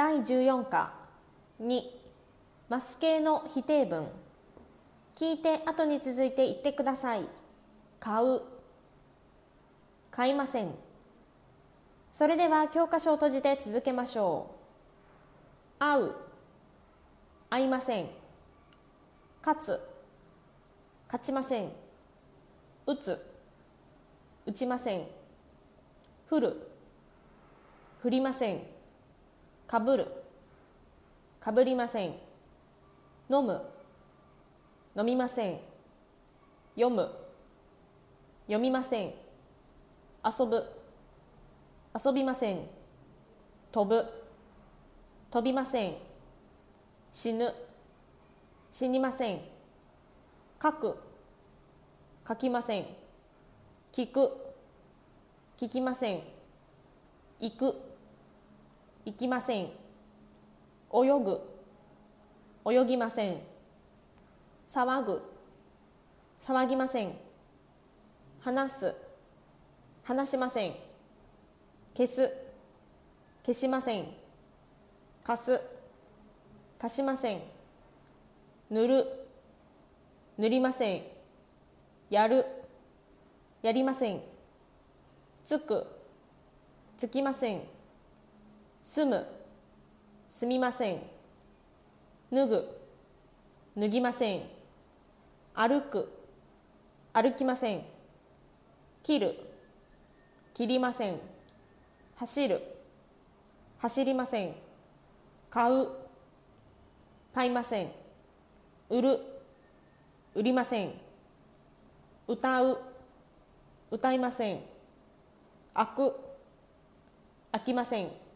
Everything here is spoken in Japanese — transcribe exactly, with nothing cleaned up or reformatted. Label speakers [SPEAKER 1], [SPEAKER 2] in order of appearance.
[SPEAKER 1] だいじゅうよん課にマス形の否定文。聞いて後に続いて言ってください。買う、買いません。それでは教科書を閉じて続けましょう。会う、会いません。勝つ、勝ちません。打つ、打ちません。降る、降りません。かぶる、かぶりません。飲む、飲みません。読む、読みません。遊ぶ、遊びません。飛ぶ、飛びません。死ぬ、死にません。書く、書きません。聞く、聞きません。行く、行きません。泳ぐ、泳ぎません。騒ぐ、騒ぎません。話す、話しません。消す、消しません。貸す、貸しません。塗る、塗りません。やる、やりません。つく、つきません。住む、住みません。脱ぐ、脱ぎません。歩く、歩きません。切る、切りません。走る、走りません。買う、買いません。売る、売りません。歌う、歌いません。開く、開きません。